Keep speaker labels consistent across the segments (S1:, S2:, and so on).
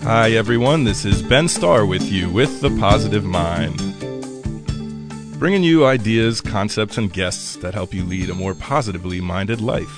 S1: Hi everyone, this is Ben Starr with you with The Positive Mind. Bringing you ideas, concepts, and guests that help you lead a more positively minded life.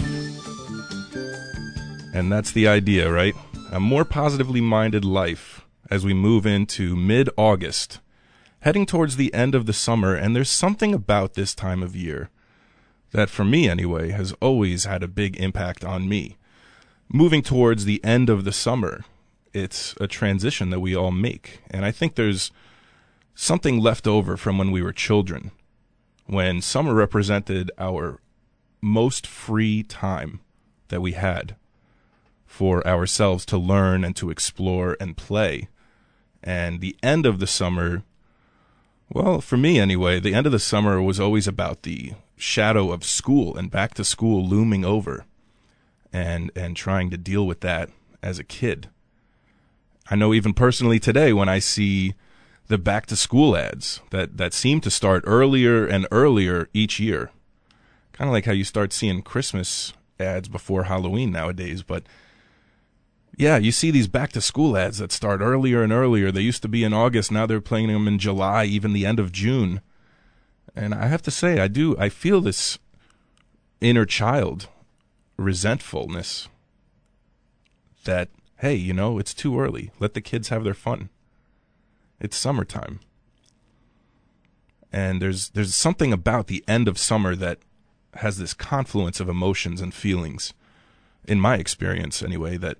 S1: And that's the idea, right? A more positively minded life as we move into mid-August, heading towards the end of the summer, and there's something about this time of year that, for me anyway, has always had a big impact on me. Moving towards the end of the summer, it's a transition that we all make. And I think there's something left over from when we were children, when summer represented our most free time that we had for ourselves to learn and to explore and play. And the end of the summer, well, for me anyway, the end of the summer was always about the shadow of school and back to school looming over and trying to deal with that as a kid. I know even personally today when I see the back to school ads that seem to start earlier and earlier each year, kind of like how you start seeing Christmas ads before Halloween nowadays. But yeah, you see these back to school ads that start earlier and earlier. They used to be in August. Now they're playing them in July, even the end of June. And I have to say, I feel this inner child resentfulness that, hey, you know, it's too early. Let the kids have their fun. It's summertime. And there's something about the end of summer that has this confluence of emotions and feelings, in my experience anyway, that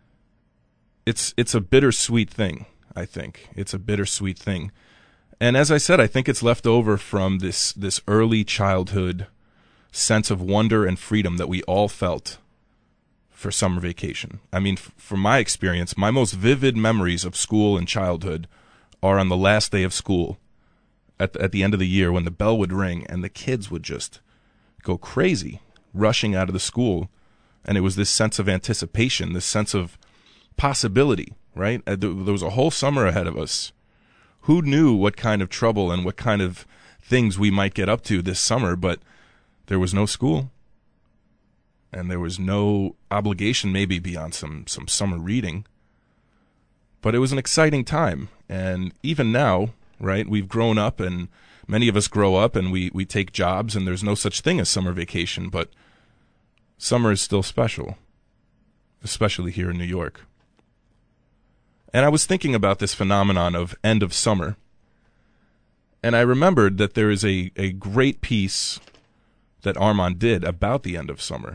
S1: it's a bittersweet thing, I think. It's a bittersweet thing. And as I said, I think it's left over from this early childhood sense of wonder and freedom that we all felt for summer vacation. I mean, from my experience, my most vivid memories of school and childhood are on the last day of school at the end of the year when the bell would ring and the kids would just go crazy rushing out of the school. And it was this sense of anticipation, this sense of possibility, right? There was a whole summer ahead of us. Who knew what kind of trouble and what kind of things we might get up to this summer, but there was no school. And there was no obligation maybe beyond some summer reading. But it was an exciting time. And even now, right, we've grown up and many of us grow up and we take jobs and there's no such thing as summer vacation. But summer is still special, especially here in New York. And I was thinking about this phenomenon of end of summer. And I remembered that there is a great piece that Armand did about the end of summer.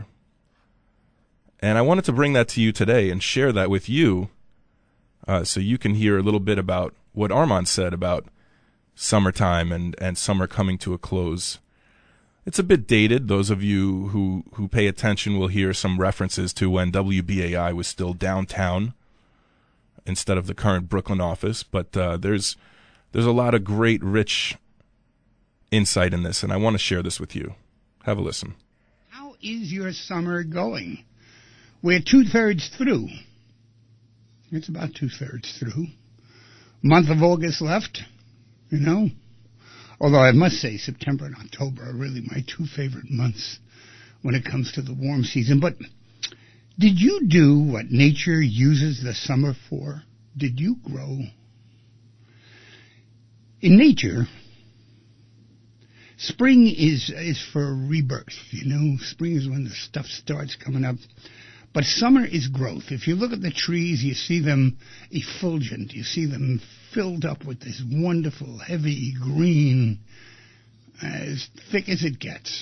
S1: And I wanted to bring that to you today and share that with you so you can hear a little bit about what Armand said about summertime and summer coming to a close. It's a bit dated. Those of you who pay attention will hear some references to when WBAI was still downtown instead of the current Brooklyn office. But there's a lot of great, rich insight in this, and I want to share this with you. Have a listen.
S2: How is your summer going? We're 2/3 through. It's about 2/3 through. Month of August left, you know. Although I must say September and October are really my two favorite months when it comes to the warm season. But did you do what nature uses the summer for? Did you grow? In nature, spring is for rebirth, you know. Spring is when the stuff starts coming up. But summer is growth. If you look at the trees, you see them effulgent. You see them filled up with this wonderful, heavy green, as thick as it gets.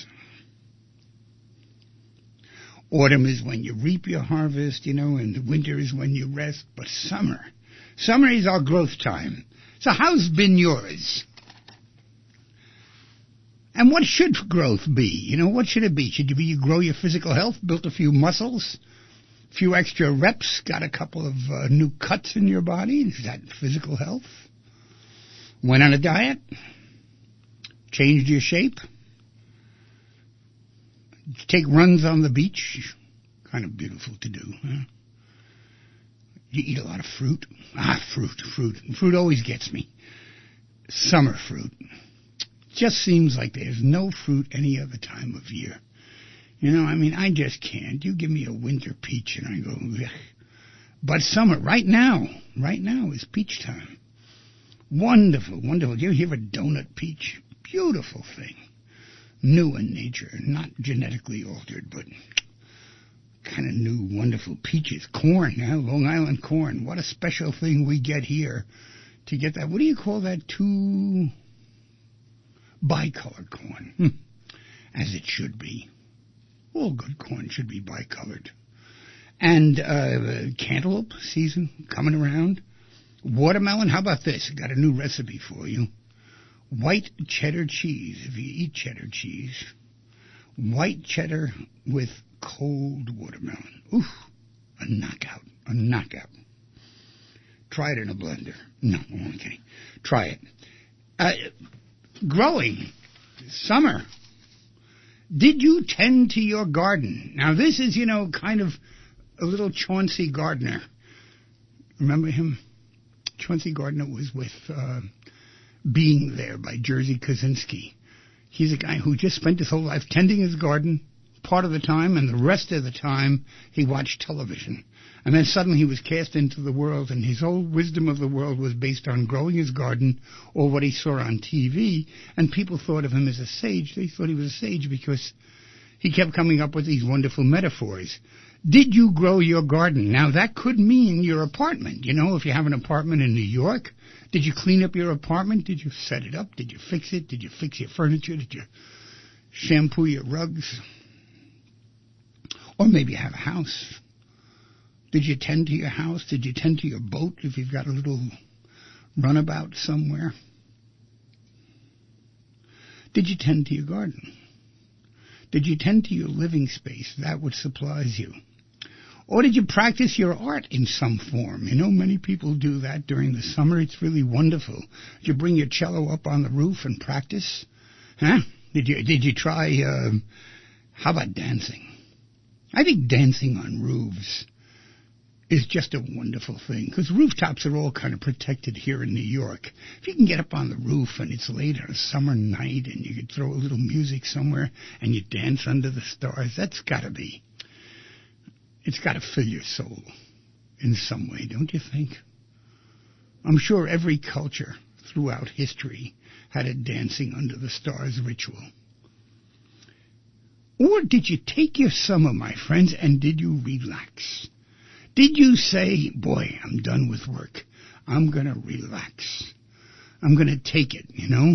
S2: Autumn is when you reap your harvest, you know, and winter is when you rest. But summer is our growth time. So how's been yours? And what should growth be? You know, what should it be? Should you grow your physical health, built a few muscles, a few extra reps, got a couple of new cuts in your body? Is that physical health? Went on a diet? Changed your shape? Take runs on the beach? Kind of beautiful to do, huh? You eat a lot of fruit? Fruit. Fruit always gets me. Summer fruit. Just seems like there's no fruit any other time of year. You know, I mean, I just can't. You give me a winter peach and I go, ugh. But summer, right now is peach time. Wonderful, wonderful. Do you hear a donut peach? Beautiful thing. New in nature, not genetically altered, but kind of new, wonderful peaches. Corn, Long Island corn. What a special thing we get here to get that. What do you call that? Bicolored corn. As it should be. All good corn should be bicolored. And cantaloupe season coming around. Watermelon, how about this? Got a new recipe for you. White cheddar cheese, if you eat cheddar cheese. White cheddar with cold watermelon. Oof, a knockout. Try it in a blender. No, I'm kidding. Try it. Growing, summer. Did you tend to your garden? Now this is, kind of a little Chauncey Gardiner. Remember him? Chauncey Gardiner was with Being There by Jerzy Kosinski. He's a guy who just spent his whole life tending his garden part of the time, and the rest of the time he watched television. And then suddenly he was cast into the world, and his whole wisdom of the world was based on growing his garden or what he saw on TV, and people thought of him as a sage. They thought he was a sage because he kept coming up with these wonderful metaphors. Did you grow your garden? Now, that could mean your apartment. If you have an apartment in New York, did you clean up your apartment? Did you set it up? Did you fix it? Did you fix your furniture? Did you shampoo your rugs? Or maybe you have a house. Did you tend to your house? Did you tend to your boat if you've got a little runabout somewhere? Did you tend to your garden? Did you tend to your living space, that which supplies you? Or did you practice your art in some form? Many people do that during the summer. It's really wonderful. Did you bring your cello up on the roof and practice? Huh? Did you try, how about dancing? I think dancing on roofs is just a wonderful thing, because rooftops are all kind of protected here in New York. If you can get up on the roof and it's late on a summer night and you could throw a little music somewhere and you dance under the stars, it's got to fill your soul in some way, don't you think? I'm sure every culture throughout history had a dancing under the stars ritual. Or did you take your summer, my friends, and did you relax? Did you say, boy, I'm done with work. I'm going to relax. I'm going to take it,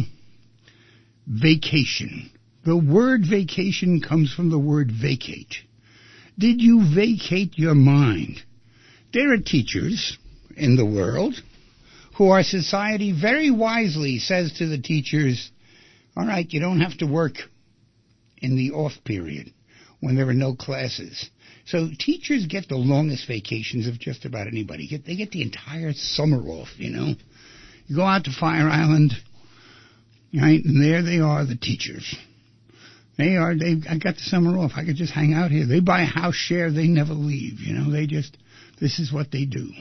S2: Vacation. The word vacation comes from the word vacate. Did you vacate your mind? There are teachers in the world who our society very wisely says to the teachers, all right, you don't have to work in the off period when there are no classes. So teachers get the longest vacations of just about anybody. They get the entire summer off, You go out to Fire Island, right, and there they are, the teachers. I got the summer off. I could just hang out here. They buy a house share. They never leave, this is what they do.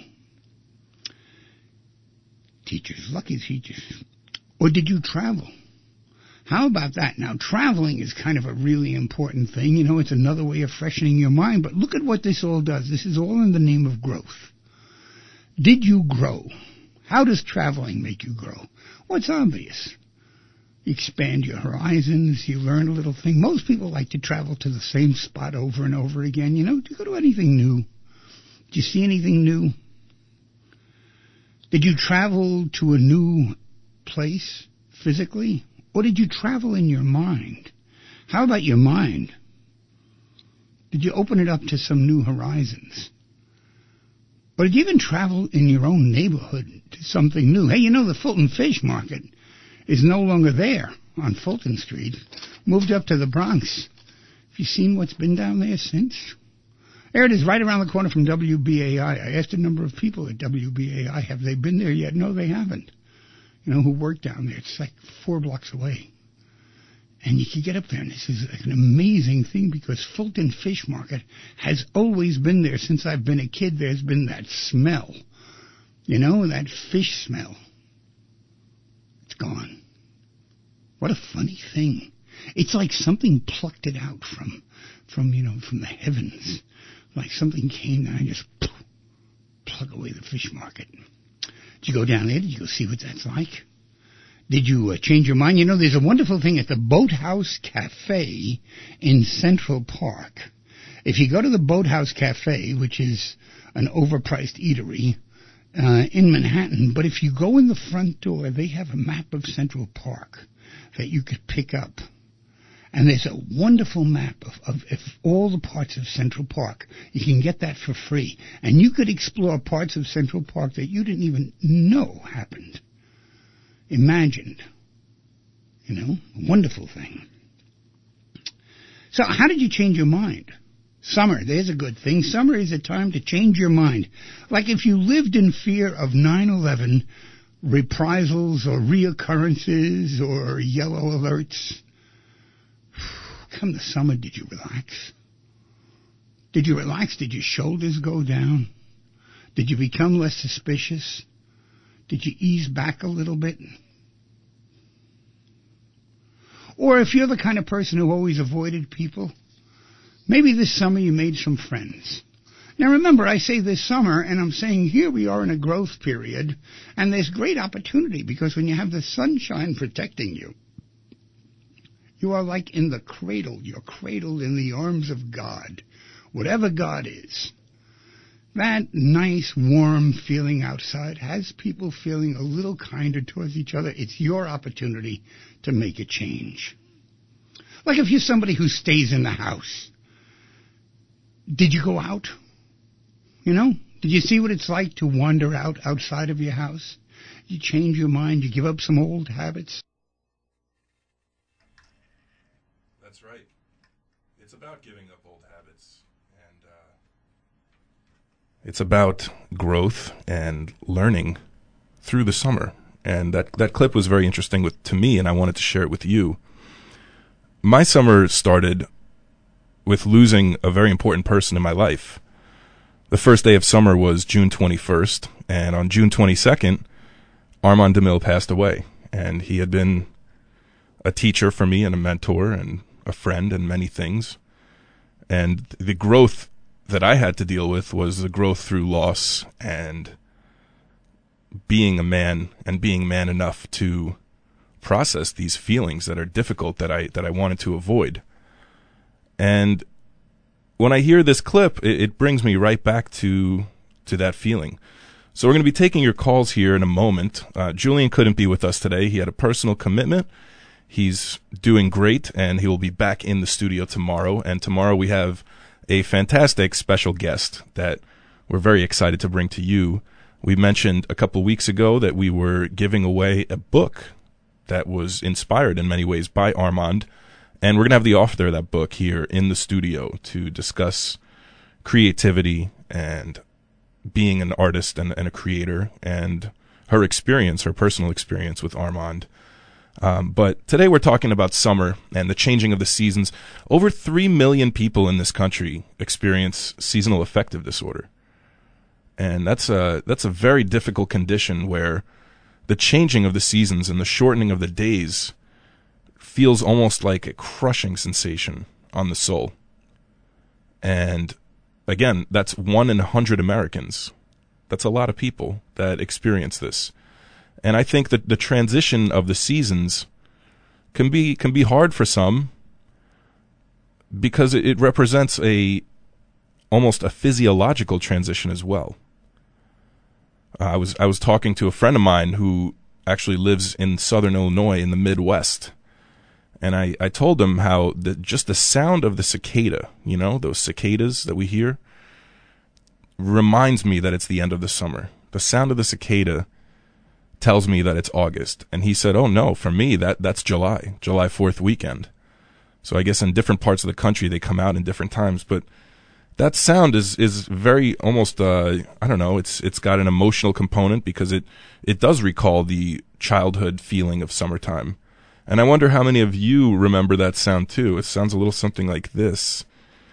S2: Teachers, lucky teachers. Or did you travel? How about that? Now, traveling is kind of a really important thing. It's another way of freshening your mind. But look at what this all does. This is all in the name of growth. Did you grow? How does traveling make you grow? Well, it's obvious. You expand your horizons. You learn a little thing. Most people like to travel to the same spot over and over again. Do you go to anything new? Did you see anything new? Did you travel to a new place physically? Or did you travel in your mind? How about your mind? Did you open it up to some new horizons? Or did you even travel in your own neighborhood to something new? Hey, the Fulton Fish Market is no longer there on Fulton Street. Moved up to the Bronx. Have you seen what's been down there since? There it is, right around the corner from WBAI. I asked a number of people at WBAI, have they been there yet? No, they haven't. Who work down there. It's like 4 blocks away. And you can get up there, and this is an amazing thing, because Fulton Fish Market has always been there. Since I've been a kid, there's been that smell. That fish smell. It's gone. What a funny thing. It's like something plucked it out from the heavens. Like something came down and just Puckaway, the fish market. Did you go down there? Did you go see what that's like? Did you change your mind? You know, there's a wonderful thing at the Boathouse Cafe in Central Park. If you go to the Boathouse Cafe, which is an overpriced eatery in Manhattan, but if you go in the front door, they have a map of Central Park that you could pick up. And there's a wonderful map of all the parts of Central Park. You can get that for free. And you could explore parts of Central Park that you didn't even know happened. Imagined. You know, a wonderful thing. So how did you change your mind? Summer, there's a good thing. Summer is a time to change your mind. Like if you lived in fear of 9/11 reprisals or reoccurrences or yellow alerts, come the summer, did you relax? Did you relax? Did your shoulders go down? Did you become less suspicious? Did you ease back a little bit? Or if you're the kind of person who always avoided people, maybe this summer you made some friends. Now remember, I say this summer, and I'm saying here we are in a growth period, and there's great opportunity because when you have the sunshine protecting you, you are like in the cradle. You're cradled in the arms of God, whatever God is. That nice, warm feeling outside has people feeling a little kinder towards each other. It's your opportunity to make a change. Like if you're somebody who stays in the house, did you go out? You know, did you see what it's like to wander outside of your house? You change your mind, you give up some old habits.
S1: That's right. It's about giving up old habits, and it's about growth and learning through the summer. And that clip was very interesting to me, and I wanted to share it with you. My summer started with losing a very important person in my life. The first day of summer was June 21st, and on June 22nd, Armand DeMille passed away. And he had been a teacher for me and a mentor and a friend and many things. And the growth that I had to deal with was the growth through loss and being a man and being man enough to process these feelings that are difficult that I wanted to avoid. And when I hear this clip, it brings me right back to that feeling. So we're going to be taking your calls here in a moment. Julian couldn't be with us today. He had a personal commitment. He's doing great, and he will be back in the studio tomorrow. And tomorrow we have a fantastic special guest that we're very excited to bring to you. We mentioned a couple weeks ago that we were giving away a book that was inspired in many ways by Armand. And we're going to have the author of that book here in the studio to discuss creativity and being an artist and a creator and her experience, her personal experience with Armand. But today we're talking about summer and the changing of the seasons. Over 3 million people in this country experience seasonal affective disorder. And that's a very difficult condition where the changing of the seasons and the shortening of the days feels almost like a crushing sensation on the soul. And again, that's 1 in 100 Americans. That's a lot of people that experience this. And I think that the transition of the seasons can be hard for some because it represents almost a physiological transition as well. I was talking to a friend of mine who actually lives in southern Illinois in the Midwest. And I told him how just the sound of the cicada, you know, those cicadas that we hear, reminds me that it's the end of the summer. The sound of the cicada tells me that it's August. And he said, oh no, for me, that's July 4th weekend. So I guess in different parts of the country, they come out in different times. But that sound is very almost, I don't know, it's got an emotional component because it does recall the childhood feeling of summertime. And I wonder how many of you remember that sound too. It sounds a little something like this.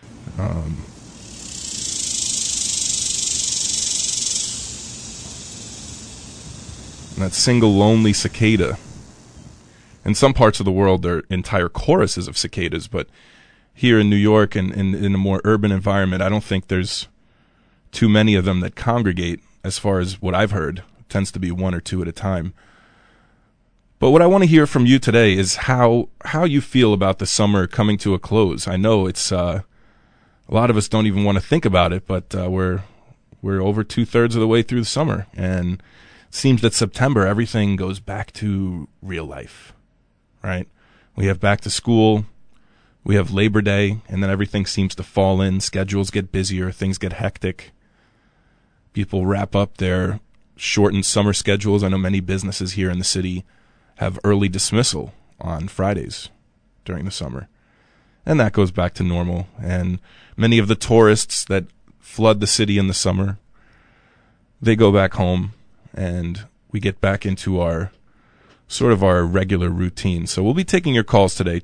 S1: That single lonely cicada. In some parts of the world, there are entire choruses of cicadas, but here in New York and in a more urban environment, I don't think there's too many of them that congregate as far as what I've heard. It tends to be one or two at a time. But what I want to hear from you today is how you feel about the summer coming to a close. I know it's a lot of us don't even want to think about it, but we're over 2/3 of the way through the summer, and it seems that September everything goes back to real life, right? We have back to school, we have Labor Day, and then everything seems to fall in. Schedules get busier, things get hectic. People wrap up their shortened summer schedules. I know many businesses here in the city have early dismissal on Fridays during the summer. And that goes back to normal. And many of the tourists that flood the city in the summer, they go back home, and we get back into our regular routine. So we'll be taking your calls today,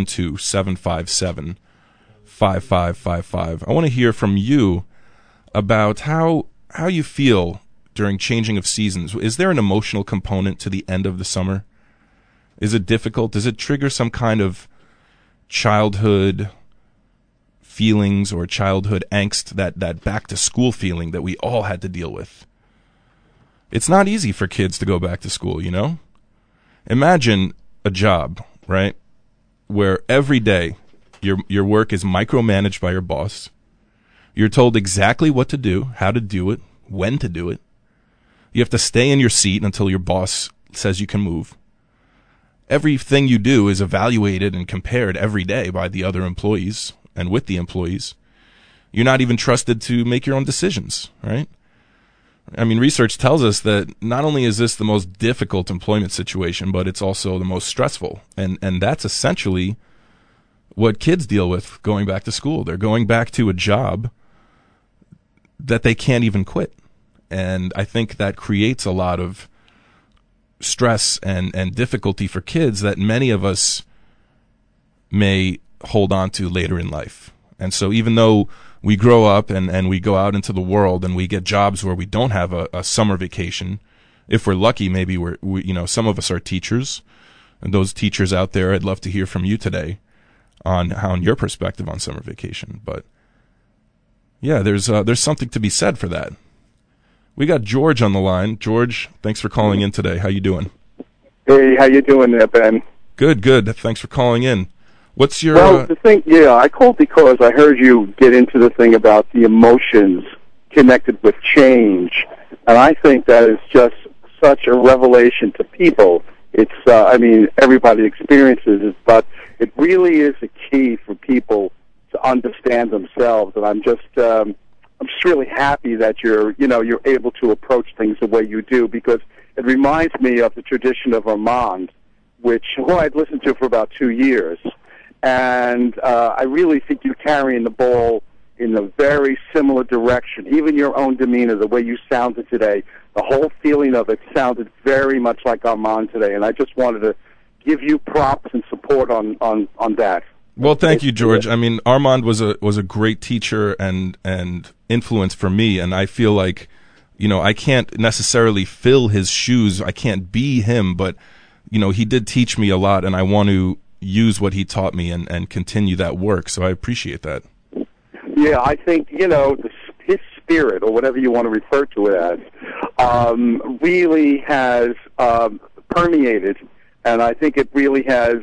S1: 212-757-5555. I want to hear from you about how you feel during changing of seasons. Is there an emotional component to the end of the summer? Is it difficult? Does it trigger some kind of childhood feelings or childhood angst, that back to school feeling that we all had to deal with? It's not easy for kids to go back to school, you know? Imagine a job, right, where every day your work is micromanaged by your boss. You're told exactly what to do, how to do it, when to do it. You have to stay in your seat until your boss says you can move. Everything you do is evaluated and compared every day by the other employees and with the employees. You're not even trusted to make your own decisions, right? I mean, research tells us that not only is this the most difficult employment situation, but it's also the most stressful. And that's essentially what kids deal with going back to school. They're going back to a job that they can't even quit. And I think that creates a lot of stress and difficulty for kids that many of us may hold on to later in life. And so even though we grow up and we go out into the world and we get jobs where we don't have a summer vacation, if we're lucky, maybe some of us are teachers, and those teachers out there, I'd love to hear from you today on your perspective on summer vacation. But yeah, there's something to be said for that. We got George on the line. George, thanks for calling in today. How you doing?
S3: Hey, how you doing there, Ben?
S1: Good. Thanks for calling in. What's your...
S3: Well, the thing, I called because I heard you get into the thing about the emotions connected with change, and I think that is just such a revelation to people. It's, everybody experiences it, but it really is a key for people to understand themselves, and I'm just really happy that you're able to approach things the way you do, because it reminds me of the tradition of Armand, which I'd listened to for about 2 years. And I really think you're carrying the ball in a very similar direction. Even your own demeanor, the way you sounded today, the whole feeling of it sounded very much like Armand today. And I just wanted to give you props and support on that.
S1: Well, thank you, George. I mean, Armand was a great teacher and influence for me, and I feel like, I can't necessarily fill his shoes. I can't be him, but he did teach me a lot, and I want to use what he taught me and continue that work. So I appreciate that.
S3: Yeah, I think his spirit, or whatever you want to refer to it as, really has permeated, and I think it really has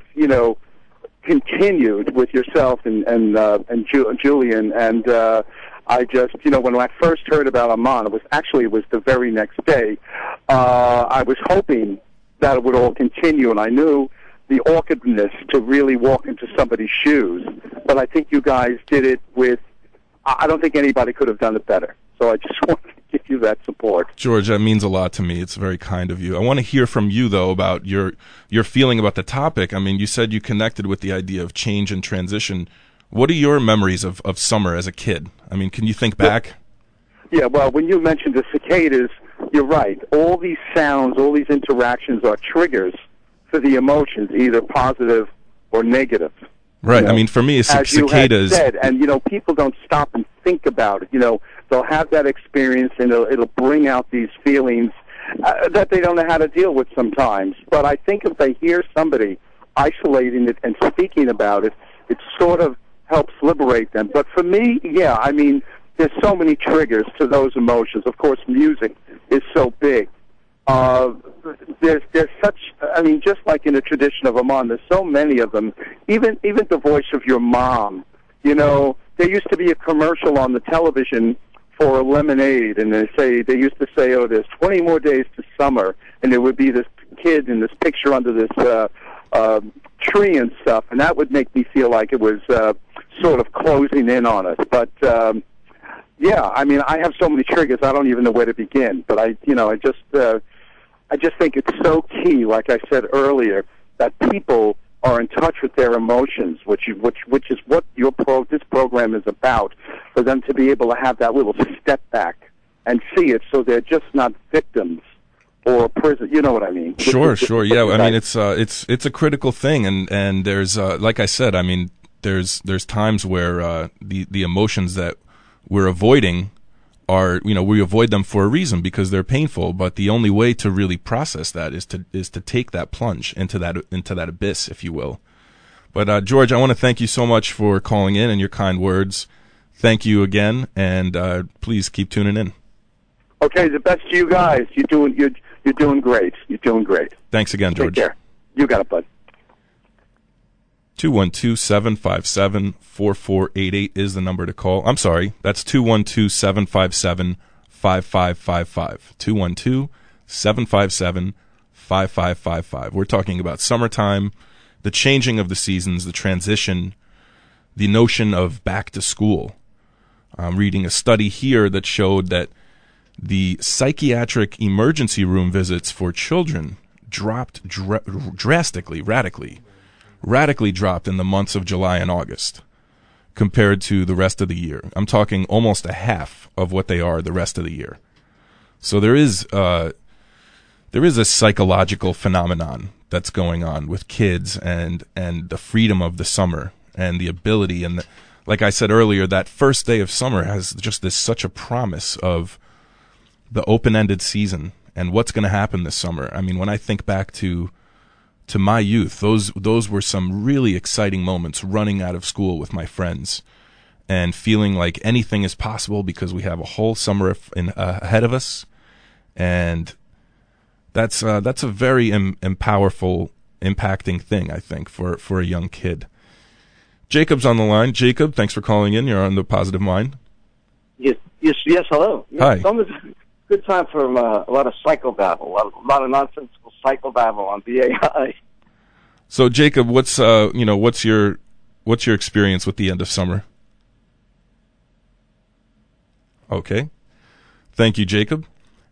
S3: continued with yourself and Julian, and I just, when I first heard about Armand, it was the very next day. I was hoping that it would all continue, and I knew the awkwardness to really walk into somebody's shoes, but I think you guys did it I don't think anybody could have done it better. So I just want to give you that support.
S1: George, that means a lot to me. It's very kind of you. I want to hear from you, though, about your feeling about the topic. I mean, you said you connected with the idea of change and transition. What are your memories of summer as a kid? I mean, can you think back?
S3: Yeah, well, when you mentioned the cicadas, you're right. All these sounds, all these interactions are triggers for the emotions, either positive or negative.
S1: Right. I mean, for me, cicadas.
S3: You had said, and people don't stop and think about it. They'll have that experience, and it'll bring out these feelings that they don't know how to deal with sometimes. But I think if they hear somebody isolating it and speaking about it, it sort of helps liberate them. But for me, there's so many triggers to those emotions. Of course, music is so big. There's such, I mean, just like in the tradition of Amman, there's so many of them. Even the voice of your mom. You know, there used to be a commercial on the television for lemonade, and they used to say, "Oh, there's 20 more days to summer," and there would be this kid in this picture under this tree and stuff, and that would make me feel like it was sort of closing in on us. But yeah, I mean, I have so many triggers, I don't even know where to begin. But I just think it's so key, like I said earlier, that people are in touch with their emotions, which is what this program is about, for them to be able to have that little step back and see it, so they're just not victims or prison. You know what I mean?
S1: Sure. Yeah, I mean, it's a critical thing, and there's like I said, I mean, there's times where the emotions that we're avoiding are, you know, we avoid them for a reason because they're painful, but the only way to really process that is to take that plunge into that abyss, if you will. But George, I want to thank you so much for calling in and your kind words. Thank you again, and please keep tuning in.
S3: Okay, the best to you guys. You're doing great. You're doing great.
S1: Thanks again, George.
S3: Take care. You got it, bud.
S1: 212-757-4488 is the number to call. I'm sorry, that's 212-757-5555. 212-757-5555. We're talking about summertime, the changing of the seasons, the transition, the notion of back to school. I'm reading a study here that showed that the psychiatric emergency room visits for children dropped radically dropped in the months of July and August compared to the rest of the year. I'm talking almost a half of what they are the rest of the year. So there is a psychological phenomenon that's going on with kids and the freedom of the summer and the ability, and like I said earlier, that first day of summer has just such a promise of the open-ended season and what's going to happen this summer. I mean, when I think back to my youth, those were some really exciting moments, running out of school with my friends and feeling like anything is possible because we have a whole summer ahead of us. And that's a very powerful, impacting thing, I think, for a young kid. Jacob's on the line. Jacob, thanks for calling in. You're on the Positive Mind.
S4: Yes, hello.
S1: Hi.
S4: Summer's a good time for a lot of psychobabble, a lot of nonsensical psychobabble on BAI.
S1: So, Jacob, what's your experience with the end of summer? Okay. Thank you, Jacob.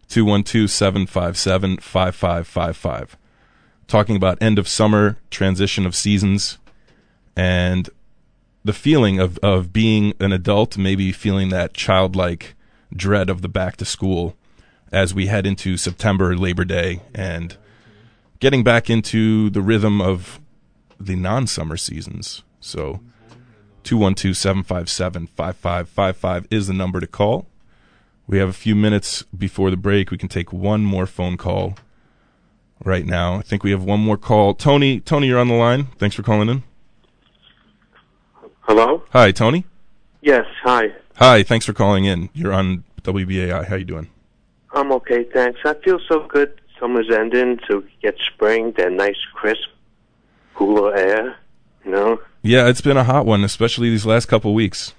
S1: 212-757-5555. Talking about end of summer, transition of seasons, and the feeling of being an adult, maybe feeling that childlike dread of the back to school as we head into September, Labor Day, and getting back into the rhythm of the non-summer seasons. So 212-757-5555 is the number to call. We have a few minutes before the break. We can take one more phone call right now. I think we have one more call. Tony, you're on the line. Thanks for calling in.
S5: Hello?
S1: Hi, Tony.
S5: Yes, hi.
S1: Hi, thanks for calling in. You're on WBAI. How you doing?
S5: I'm okay, thanks. I feel so good. Summer's ending, so we get spring, that nice, crisp, cooler air, you know?
S1: Yeah, it's been a hot one, especially these last couple weeks.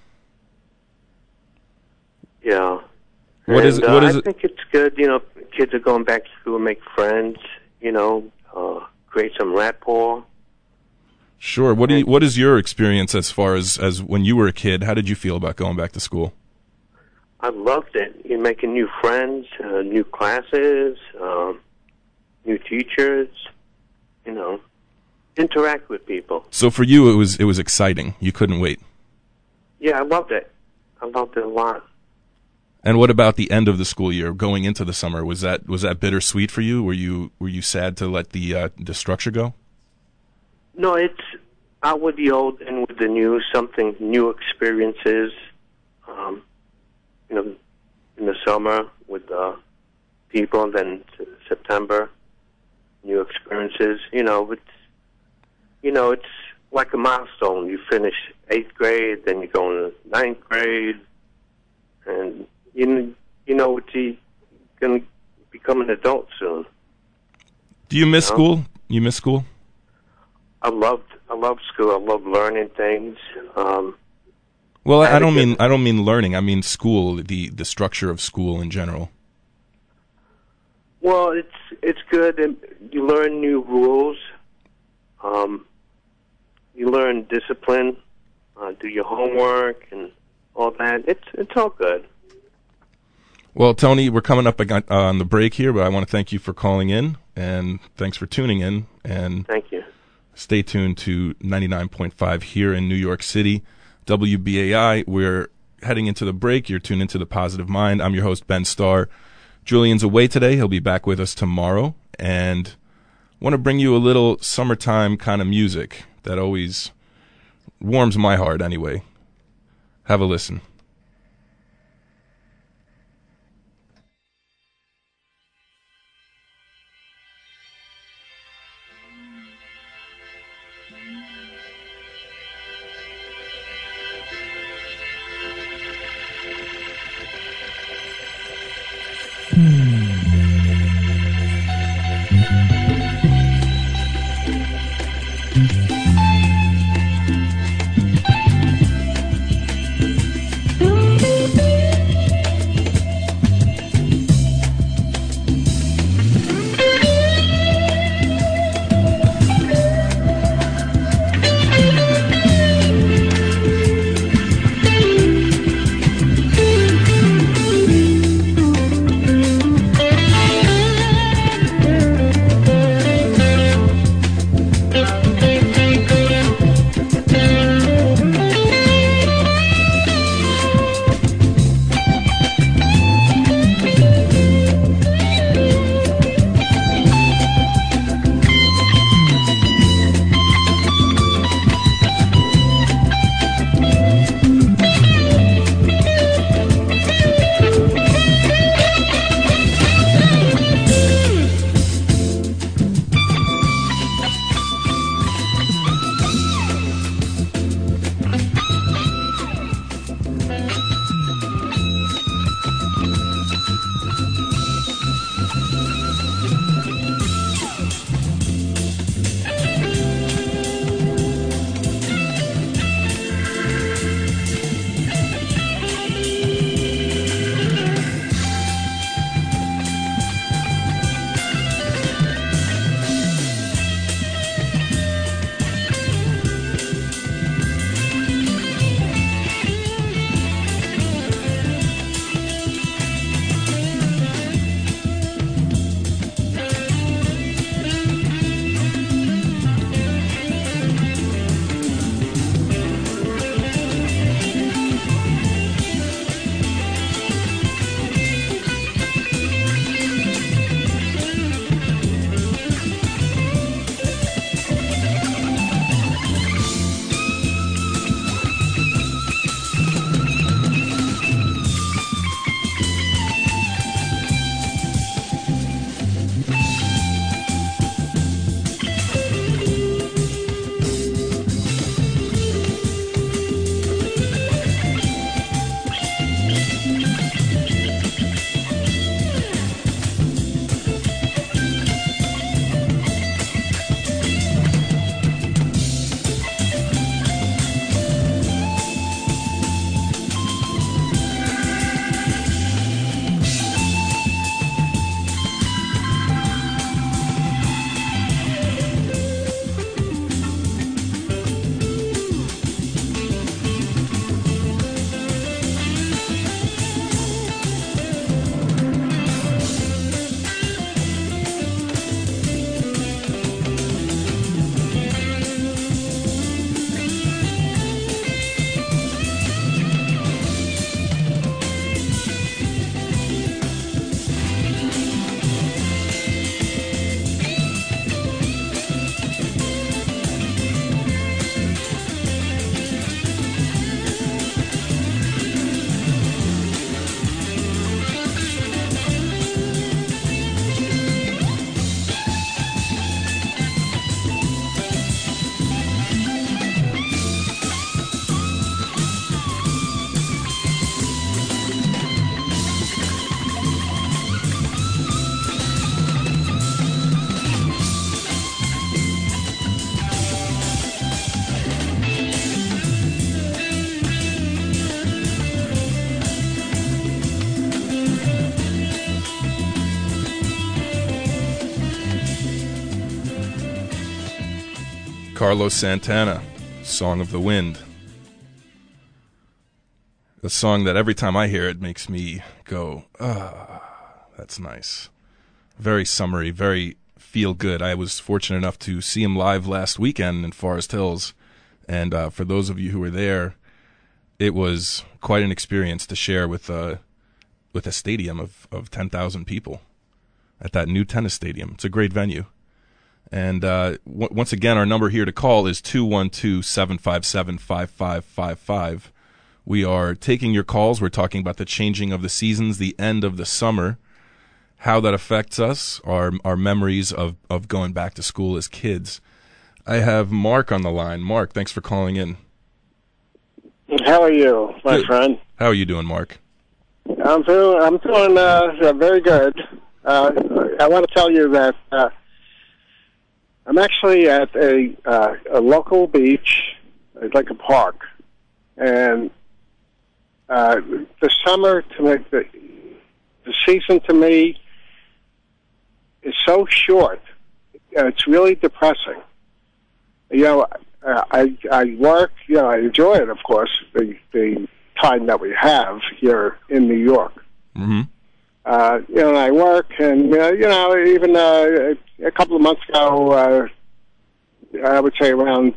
S5: Yeah.
S1: What is
S5: I think it's good, you know, kids are going back to school, make friends, you know, create some rapport.
S1: Sure. What is your experience as far as when you were a kid? How did you feel about going back to school?
S5: I loved it. You're making new friends, new classes, new teachers, you know, interact with people.
S1: So for you, it was exciting. You couldn't wait.
S5: Yeah, I loved it. I loved it a lot.
S1: And what about the end of the school year, going into the summer? Was that bittersweet for you? Were you sad to let the structure go?
S5: No, it's out with the old and with the new, something new experiences. You know, in the summer with people, then September, new experiences. You know, it's like a milestone. You finish 8th grade, then you go into 9th grade. and you know you're going to become an adult soon.
S1: Do you miss school? You miss school?
S5: I love school. I love learning things.
S1: Well, I don't mean learning. I mean school, the structure of school in general.
S5: Well, it's good, and you learn new rules. You learn discipline, do your homework, and all that. It's all good.
S1: Well, Tony, we're coming up on the break here, but I want to thank you for calling in, and thanks for tuning in. And
S5: thank you.
S1: Stay tuned to 99.5 here in New York City, WBAI. We're heading into the break. You're tuned into The Positive Mind. I'm your host, Ben Starr. Julian's away today. He'll be back with us tomorrow. And want to bring you a little summertime kind of music that always warms my heart anyway. Have a listen. Carlos Santana, Song of the Wind. A song that every time I hear it makes me go, that's nice. Very summery, very feel good. I was fortunate enough to see him live last weekend in Forest Hills, and for those of you who were there, it was quite an experience to share with a stadium of 10,000 people at that new tennis stadium. It's a great venue. And once again, our number here to call is 212-757-5555. We are taking your calls. We're talking about the changing of the seasons, the end of the summer, how that affects us, our memories of going back to school as kids. I have Mark on the line. Mark, thanks for calling in.
S6: How are you, my friend?
S1: How are you doing, Mark?
S6: I'm doing very good. I want to tell you that I'm actually at a local beach, like a park, and the summer to make the season to me is so short. It's really depressing. You know, I work. You know, I enjoy it, of course, the time that we have here in New York.
S1: Mm-hmm.
S6: You know, I work, and you know, even a couple of months ago, I would say around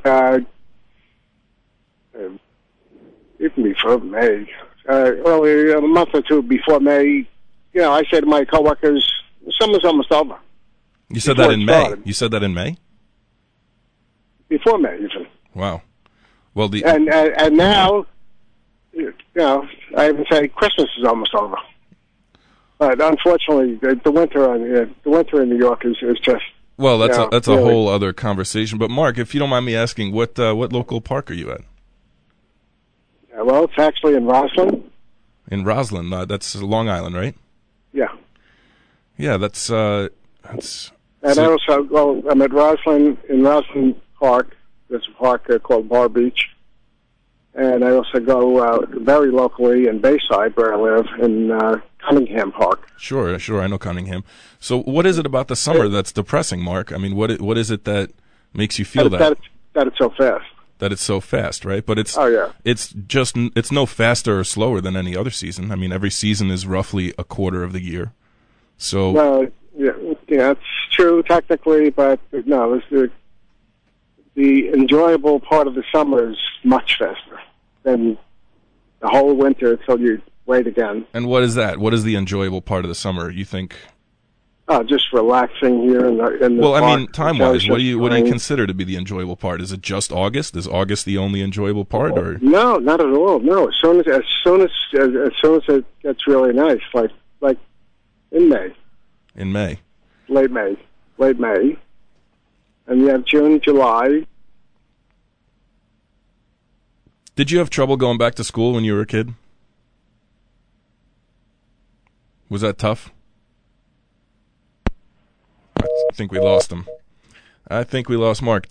S6: even before May, early a month or two before May, you know, I said to my coworkers, "Summer's almost over."
S1: You said that in May. You said that in May.
S6: Before May, even.
S1: Wow. Well,
S6: and now, you know, I even say Christmas is almost over. But unfortunately, the winter in New York is just.
S1: Well, that's
S6: really
S1: a whole other conversation. But Mark, if you don't mind me asking, what local park are you at?
S6: Well, it's actually in Roslyn.
S1: In Roslyn, that's Long Island, right?
S6: Yeah.
S1: Yeah, that's.
S6: And I also, I'm at Roslyn in Roslyn Park. There's a park called Bar Beach. And I also go very locally in Bayside, where I live, in Cunningham Park.
S1: Sure, I know Cunningham. So what is it about the summer that's depressing, Mark? I mean, what is it that makes you feel that
S6: it's so fast?
S1: That it's so fast, right? But it's it's no faster or slower than any other season. I mean, every season is roughly a quarter of the year. So
S6: well, yeah, it's true technically, but no, the enjoyable part of the summer is much faster than the whole winter until you wait again.
S1: And what is that? What is the enjoyable part of the summer, you think?
S6: Just relaxing here in the
S1: well,
S6: park.
S1: I mean, time-wise, what do you consider to be the enjoyable part? Is it just August? Is August the only enjoyable part, or
S6: no, not at all. No, as soon as it gets really nice, like in May.
S1: In May.
S6: Late May, and you have June, July.
S1: Did you have trouble going back to school when you were a kid? Was that tough? I think we lost him. I think we lost Mark.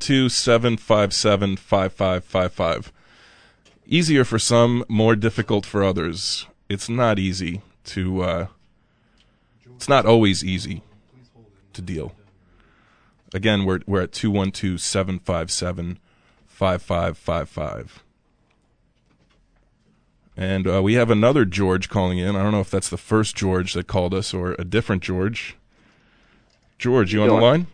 S1: 212-757-5555. Easier for some, more difficult for others. It's not easy to... it's not always easy to deal. Again, we're at 212-757-5555. And we have another George calling in. I don't know if that's the first George that called us or a different George. George, you on the line?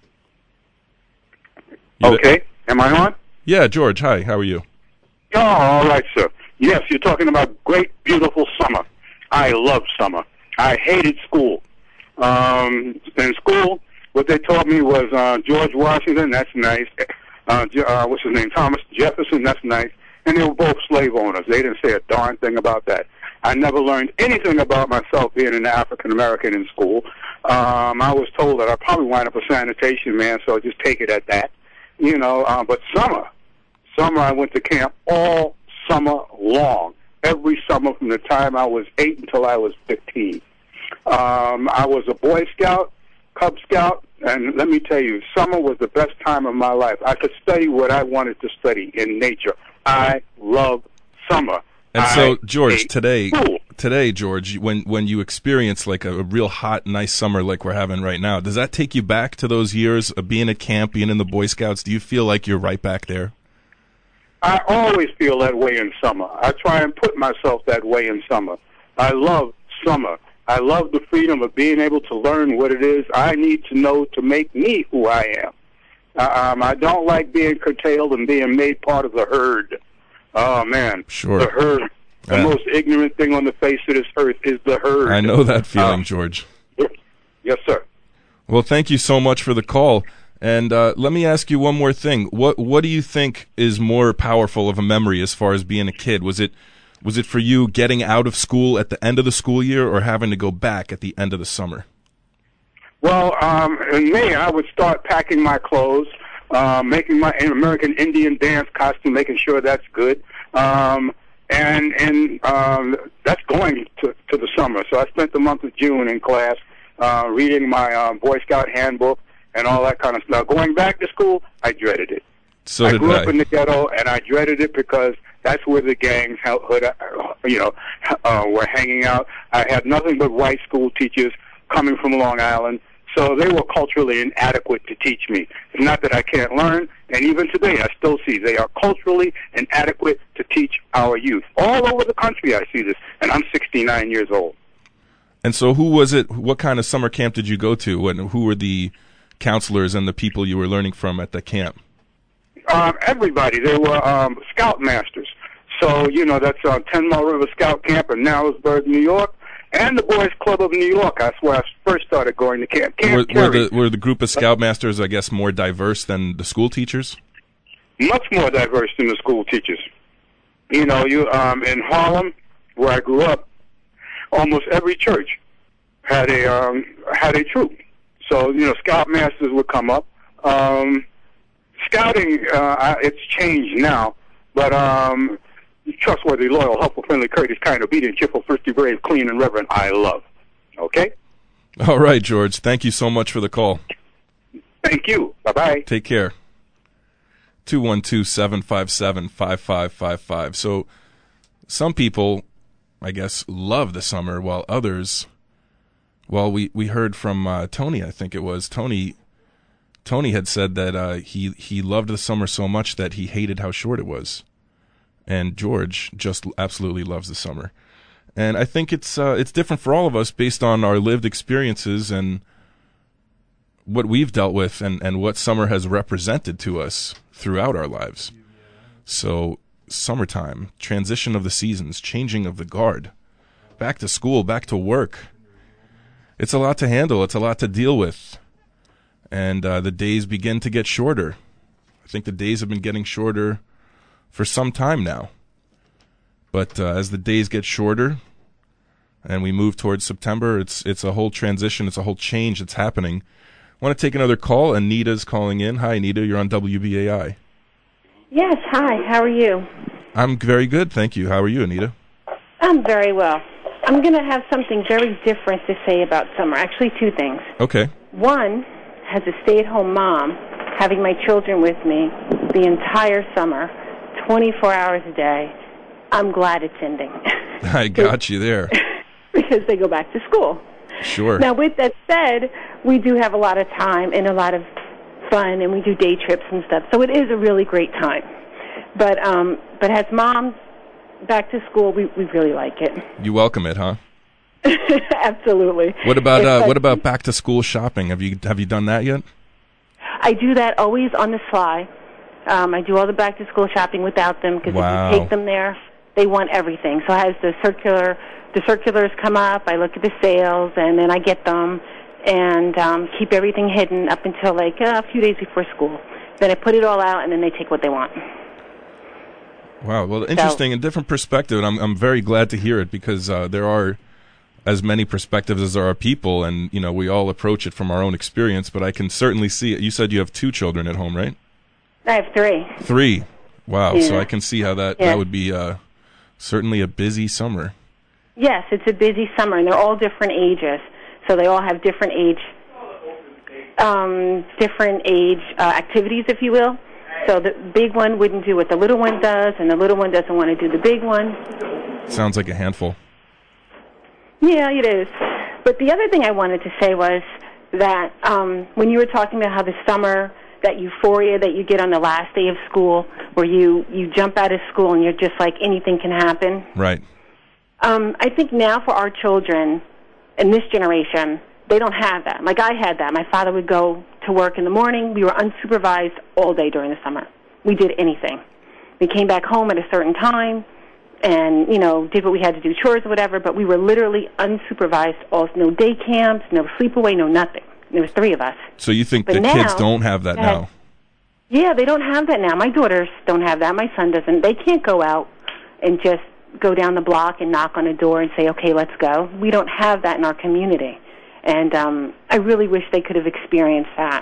S7: Okay. Am I on?
S1: Yeah, George. Hi. How are you?
S7: Oh, all right, sir. Yes, you're talking about great, beautiful summer. I love summer. I hated school. In school, what they taught me was George Washington, that's nice. What's his name? Thomas Jefferson, that's nice. And they were both slave owners. They didn't say a darn thing about that. I never learned anything about myself being an African-American in school. I was told that I'd probably wind up a sanitation man, so just take it at that. You know, but summer, I went to camp all summer long. Every summer from the time I was 8 until I was 15. I was a Boy Scout, Cub Scout, and let me tell you, summer was the best time of my life. I could study what I wanted to study in nature. I love summer.
S1: And so, George, today today, George, when you experience like a real hot, nice summer like we're having right now, does that take you back to those years of being at camp, being in the Boy Scouts? Do you feel like you're right back there?
S7: I always feel that way in summer. I try and put myself that way in summer. I love summer. I love the freedom of being able to learn what it is I need to know to make me who I am. I don't like being curtailed and being made part of the herd. Oh, man.
S1: Sure.
S7: The herd. The most ignorant thing on the face of this earth is the herd.
S1: I know that feeling, George.
S7: Yes, sir.
S1: Well, thank you so much for the call. And let me ask you one more thing. What do you think is more powerful of a memory as far as being a kid? Was it for you getting out of school at the end of the school year or having to go back at the end of the summer?
S7: Well, in May, I would start packing my clothes, making my American Indian dance costume, making sure that's good. And that's going to the summer. So I spent the month of June in class reading my Boy Scout handbook and all that kind of stuff. Going back to school, I dreaded it. I grew up in the ghetto, and I dreaded it because that's where the gangs, were hanging out. I had nothing but white school teachers coming from Long Island, so they were culturally inadequate to teach me. It's not that I can't learn, and even today I still see they are culturally inadequate to teach our youth. All over the country I see this, and I'm 69 years old.
S1: And so who was it, what kind of summer camp did you go to, and who were the counselors and the people you were learning from at the camp?
S7: Everybody. They were scout masters. So, that's 10 Mile River Scout Camp in Narrowsburg, New York, and the Boys Club of New York. That's where I first started going to camp.
S1: Were the group of scoutmasters, I guess, more diverse than the school teachers?
S7: Much more diverse than the school teachers. In Harlem, where I grew up, almost every church had a troop. So, scoutmasters would come up. Scouting, it's changed now, but trustworthy, loyal, helpful, friendly, courteous, kind, obedient, cheerful, thirsty, brave, clean, and reverent, I love. Okay?
S1: All right, George. Thank you so much for the call.
S7: Thank you. Bye-bye.
S1: Take care. 212-757-5555. So some people, I guess, love the summer, while others, we heard from Tony, I think it was. Tony had said that he loved the summer so much that he hated how short it was. And George just absolutely loves the summer. And I think it's different for all of us based on our lived experiences and what we've dealt with and what summer has represented to us throughout our lives. So summertime, transition of the seasons, changing of the guard, back to school, back to work. It's a lot to handle. It's a lot to deal with. And the days begin to get shorter. I think the days have been getting shorter for some time now. But as the days get shorter and we move towards September, it's a whole transition. It's a whole change that's happening. I want to take another call. Anita's calling in. Hi, Anita. You're on WBAI.
S8: Yes. Hi. How are you?
S1: I'm very good. Thank you. How are you, Anita?
S8: I'm very well. I'm going to have something very different to say about summer. Actually, two things.
S1: Okay.
S8: One, as a stay-at-home mom, having my children with me the entire summer, 24 hours a day, I'm glad it's ending.
S1: I got you there.
S8: Because they go back to school.
S1: Sure.
S8: Now, with that said, we do have a lot of time and a lot of fun, and we do day trips and stuff. So it is a really great time. But as moms back to school, we really like it.
S1: You welcome it, huh?
S8: Absolutely.
S1: What about back to school shopping? Have you done that yet?
S8: I do that always on the fly. I do all the back to school shopping without them because if you take them there, they want everything. So as the circulars come up, I look at the sales and then I get them and keep everything hidden up until a few days before school. Then I put it all out and then they take what they want.
S1: Wow. Well, interesting and different perspective, and I'm very glad to hear it because there are as many perspectives as there are people, and we all approach it from our own experience. But I can certainly see it. You said you have 2 children at home, right?
S8: I have 3.
S1: 3. Wow.
S8: Yeah.
S1: So I can see how that would be certainly a busy summer.
S8: Yes, it's a busy summer, and they're all different ages. So they all have different age activities, if you will. So the big one wouldn't do what the little one does, and the little one doesn't want to do the big one.
S1: Sounds like a handful.
S8: Yeah, it is. But the other thing I wanted to say was that when you were talking about how the summer, that euphoria that you get on the last day of school, where you jump out of school and you're just like anything can happen.
S1: Right.
S8: I think now for our children in this generation, they don't have that. Like I had that. My father would go to work in the morning. We were unsupervised all day during the summer. We did anything. We came back home at a certain time and, did what we had to do, chores or whatever, but we were literally unsupervised. No day camps, no sleepaway, no nothing. There was 3 of us.
S1: So you think the kids don't have that now?
S8: Yeah, they don't have that now. My daughters don't have that. My son doesn't. They can't go out and just go down the block and knock on a door and say, okay, let's go. We don't have that in our community. And I really wish they could have experienced that.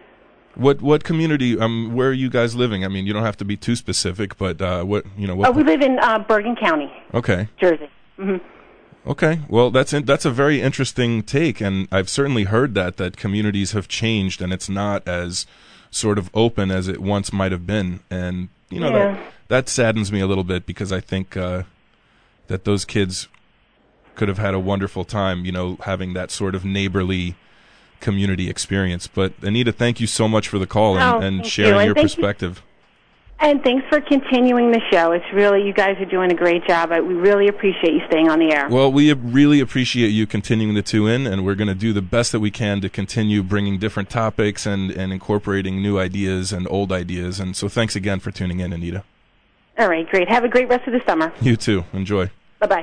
S1: What community, where are you guys living? I mean, you don't have to be too specific, but what?
S8: We live in Bergen County.
S1: Okay.
S8: Jersey. Mm-hmm.
S1: Okay. Well, that's a very interesting take, and I've certainly heard that communities have changed, and it's not as sort of open as it once might have been. And, that saddens me a little bit because I think that those kids could have had a wonderful time, having that sort of neighborly community experience. But Anita, thank you so much for the call and sharing your perspective.
S8: And thanks for continuing the show. It's really, you guys are doing a great job. We really appreciate you staying on the air.
S1: Well, we really appreciate you continuing to tune in, and we're going to do the best that we can to continue bringing different topics and incorporating new ideas and old ideas. And so thanks again for tuning in, Anita.
S8: All right, great. Have a great rest of the summer.
S1: You too. Enjoy.
S8: Bye-bye.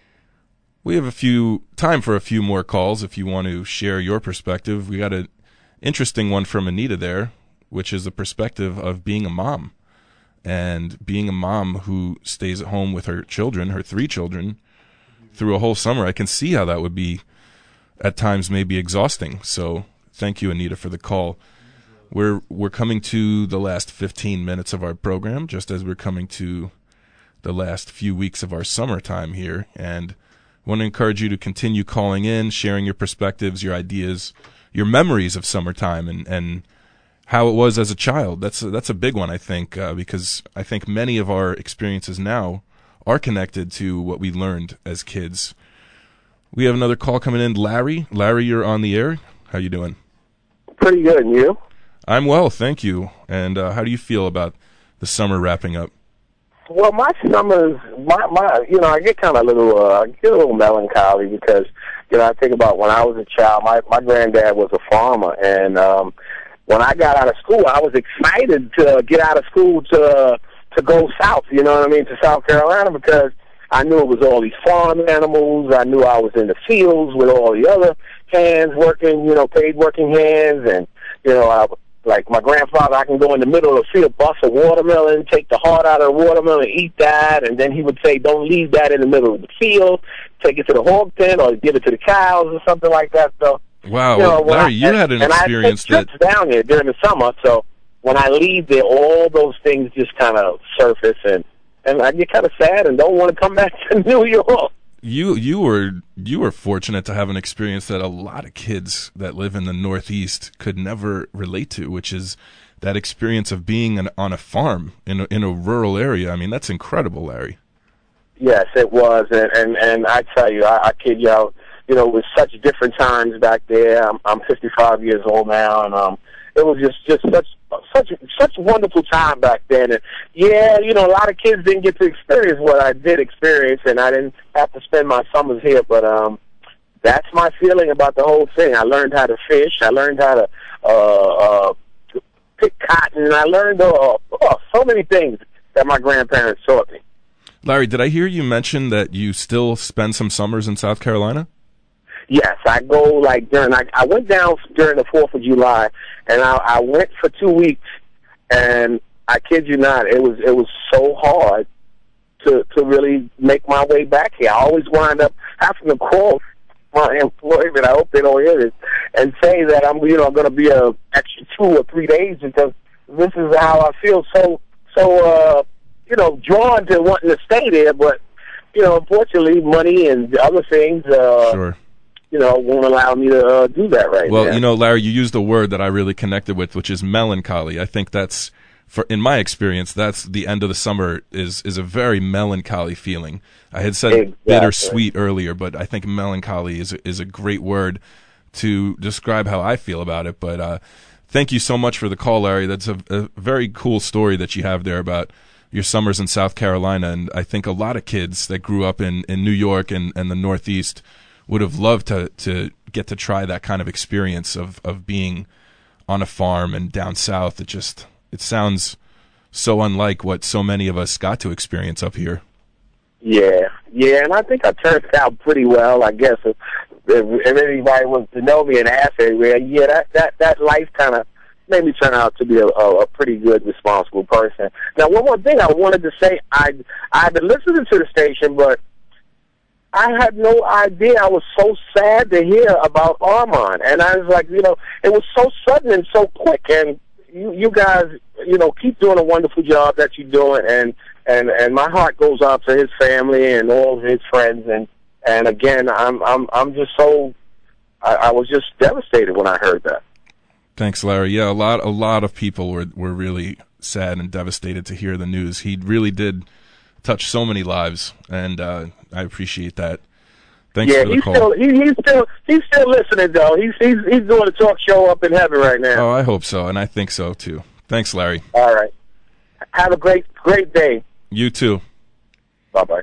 S1: We have time for a few more calls if you want to share your perspective. We got an interesting one from Anita there, which is the perspective of being a mom. And being a mom who stays at home with her children, her 3 children, through a whole summer. I can see how that would be, at times, maybe exhausting. So thank you, Anita, for the call. We're coming to the last 15 minutes of our program, just as we're coming to the last few weeks of our summertime here. And I want to encourage you to continue calling in, sharing your perspectives, your ideas, your memories of summertime, and how it was as a child. That's a big one, I think, because I think many of our experiences now are connected to what we learned as kids. We have another call coming in. Larry, you're on the air. How you doing?
S9: Pretty good, and you?
S1: I'm well, thank you. And how do you feel about the summer wrapping up?
S9: Well, my summers, I get kind of a little melancholy because, I think about when I was a child. My granddad was a farmer, and when I got out of school, I was excited to get out of school to go south, to South Carolina, because I knew it was all these farm animals. I knew I was in the fields with all the other hands working, paid working hands. And, like my grandfather, I can go in the middle of the field, bust a watermelon, take the heart out of the watermelon, eat that. And then he would say, don't leave that in the middle of the field. Take it to the hog pen or give it to the cows or something like that. So,
S1: wow, Larry, you had an experience
S9: that... And I take trips down here during the summer, so when I leave there, all those things just kind of surface, and I get kind of sad and don't want to come back to New York.
S1: You were fortunate to have an experience that a lot of kids that live in the Northeast could never relate to, which is that experience of being on a farm in a rural area. I mean, that's incredible, Larry.
S9: Yes, it was, and I tell you, I kid you out. It was such different times back there. I'm 55 years old now, and it was just such a wonderful time back then. And yeah, a lot of kids didn't get to experience what I did experience, and I didn't have to spend my summers here. But that's my feeling about the whole thing. I learned how to fish. I learned how to pick cotton. I learned so many things that my grandparents taught me.
S1: Larry, did I hear you mention that you still spend some summers in South Carolina?
S9: Yes, I go I went down during the 4th of July, and I went for 2 weeks, and I kid you not, it was so hard to really make my way back here. I always wind up having to call my employment, I hope they don't hear this, and say that I'm going to be an extra 2 or 3 days, because this is how I feel so drawn to wanting to stay there, but unfortunately money and other things
S1: sure.
S9: Won't allow me to do that right now.
S1: Well, Larry, you used a word that I really connected with, which is melancholy. I think that's in my experience, that's the end of the summer is a very melancholy feeling. I had said bittersweet earlier, but I think melancholy is a great word to describe how I feel about it. But thank you so much for the call, Larry. That's a very cool story that you have there about your summers in South Carolina. And I think a lot of kids that grew up in New York and the Northeast would have loved to get to try that kind of experience of being on a farm and down south. It sounds so unlike what so many of us got to experience up here.
S9: Yeah, and I think I turned out pretty well, I guess. If anybody was to know me and ask me, that life kind of made me turn out to be a pretty good, responsible person. Now, one more thing I wanted to say, I've been listening to the station, but I had no idea. I was so sad to hear about Armand, and I was like, it was so sudden and so quick, and you guys, keep doing a wonderful job that you're doing, and my heart goes out to his family and all of his friends, and again, I'm just so, I was just devastated when I heard that.
S1: Thanks, Larry. Yeah, a lot of people were really sad and devastated to hear the news. He really did touch so many lives, and I appreciate that. Thanks for the call.
S9: He's still listening though. He's doing a talk show up in heaven right now.
S1: Oh, I hope so, and I think so too. Thanks, Larry.
S9: All right. Have a great day.
S1: You too.
S9: Bye-bye.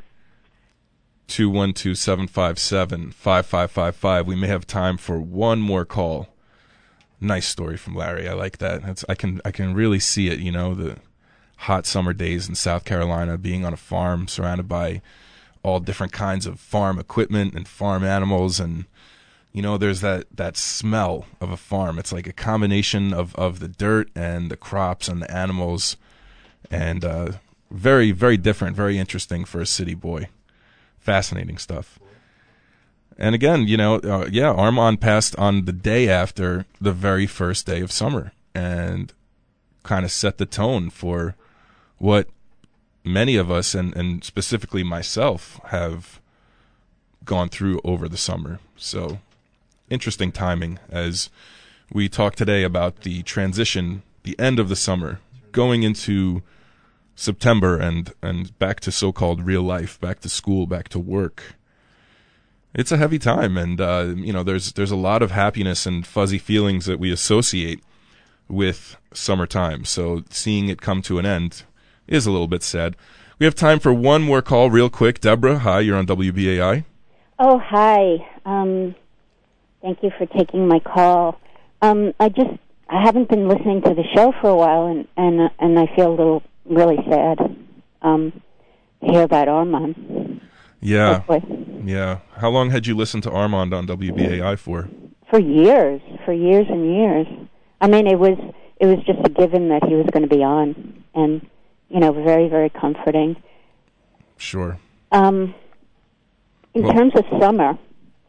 S1: 212-757-5555. We may have time for one more call. Nice story from Larry. I like that. I can really see it, the hot summer days in South Carolina, being on a farm surrounded by all different kinds of farm equipment and farm animals, and there's that smell of a farm. It's like a combination of the dirt and the crops and the animals, and very, very different, very interesting for a city boy. Fascinating stuff. And again, Armand passed on the day after the very first day of summer, and kind of set the tone for what many of us, and specifically myself, have gone through over the summer. So interesting timing as we talk today about the transition, the end of the summer, going into September and back to so-called real life, back to school, back to work. It's a heavy time, and there's a lot of happiness and fuzzy feelings that we associate with summertime. So seeing it come to an end is a little bit sad. We have time for one more call real quick. Deborah, hi, you're on WBAI.
S10: Oh, hi. Thank you for taking my call. I haven't been listening to the show for a while, and I feel really sad to hear about Armand.
S1: Yeah. Yeah. How long had you listened to Armand on WBAI for?
S10: For years and years. I mean, it was just a given that he was going to be on, and very, very comforting.
S1: Sure.
S10: In terms of summer,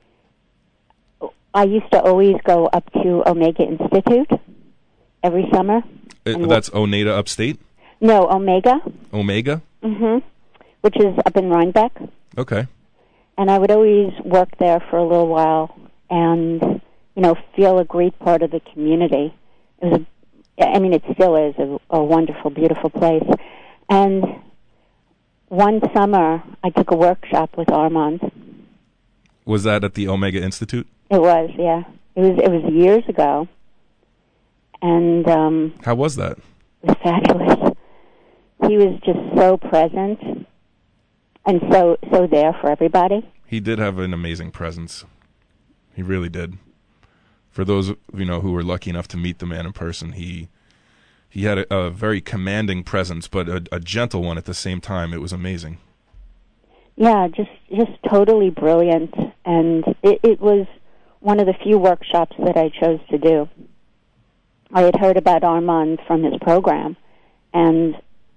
S10: I used to always go up to Omega Institute every summer.
S1: That's Oneida upstate?
S10: No, Omega.
S1: Omega?
S10: Mm-hmm. Which is up in Rhinebeck.
S1: Okay.
S10: And I would always work there for a little while and, feel a great part of the community. It still is a wonderful, beautiful place. And one summer, I took a workshop with Armand.
S1: Was that at the Omega Institute?
S10: It was, yeah. It was years ago. And
S1: how was that?
S10: It was fabulous. He was just so present and so there for everybody.
S1: He did have an amazing presence. He really did. For those who were lucky enough to meet the man in person, he had a very commanding presence, but a gentle one at the same time. It was amazing.
S10: Yeah, just totally brilliant, and it was one of the few workshops that I chose to do. I had heard about Armand from his program, and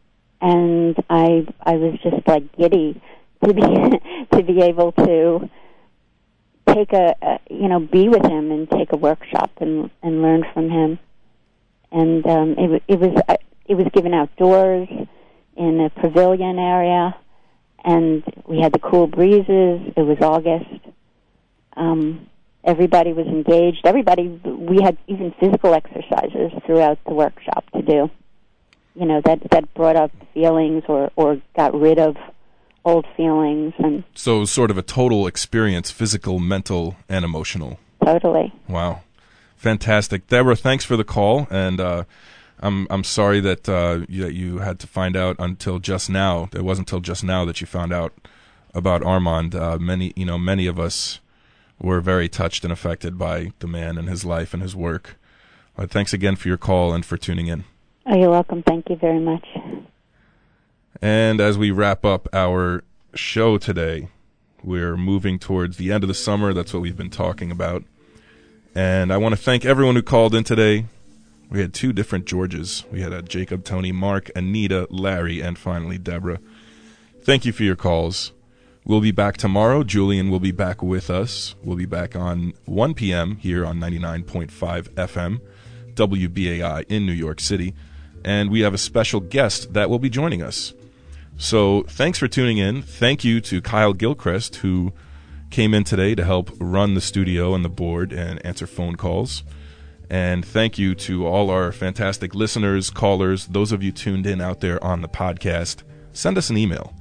S10: I was just like giddy to be able to take be with him and take a workshop and learn from him. And it was given outdoors in a pavilion area, and we had the cool breezes. It was August. Everybody was engaged. We had even physical exercises throughout the workshop to do. that brought up feelings or got rid of old feelings. And
S1: so sort of a total experience, physical, mental, and emotional.
S10: Totally.
S1: Wow. Fantastic. Deborah, thanks for the call, and I'm sorry that you had to find out until just now. It wasn't until just now that you found out about Armand. Many of us were very touched and affected by the man and his life and his work. Thanks again for your call and for tuning in.
S10: Oh, you're welcome. Thank you very much.
S1: And as we wrap up our show today, we're moving towards the end of the summer. That's what we've been talking about. And I want to thank everyone who called in today. We had 2 different Georges. We had Jacob, Tony, Mark, Anita, Larry, and finally Deborah. Thank you for your calls. We'll be back tomorrow. Julian will be back with us. We'll be back on 1 p.m. here on 99.5 FM, WBAI in New York City. And we have a special guest that will be joining us. So thanks for tuning in. Thank you to Kyle Gilchrist, who came in today to help run the studio and the board and answer phone calls. And thank you to all our fantastic listeners, callers, those of you tuned in out there on the podcast. Send us an email,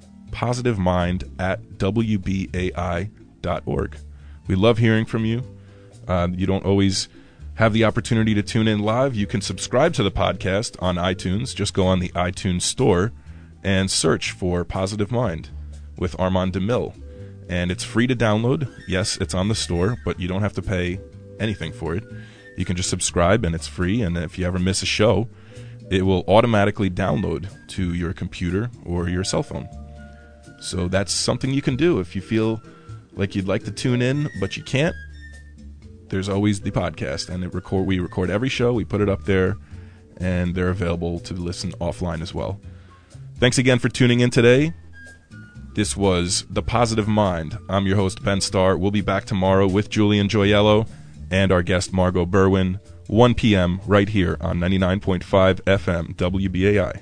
S1: positivemind@wbai.org. We love hearing from you. You don't always have the opportunity to tune in live. You can subscribe to the podcast on iTunes. Just go on the iTunes store and search for Positive Mind with Armand DeMille. And it's free to download. Yes, it's on the store, but you don't have to pay anything for it. You can just subscribe, and it's free. And if you ever miss a show, it will automatically download to your computer or your cell phone. So that's something you can do if you feel like you'd like to tune in, but you can't. There's always the podcast, and we record every show. We put it up there, and they're available to listen offline as well. Thanks again for tuning in today. This was The Positive Mind. I'm your host, Ben Starr. We'll be back tomorrow with Julian Joyello and our guest, Margot Berwin, 1 p.m. right here on 99.5 FM, WBAI.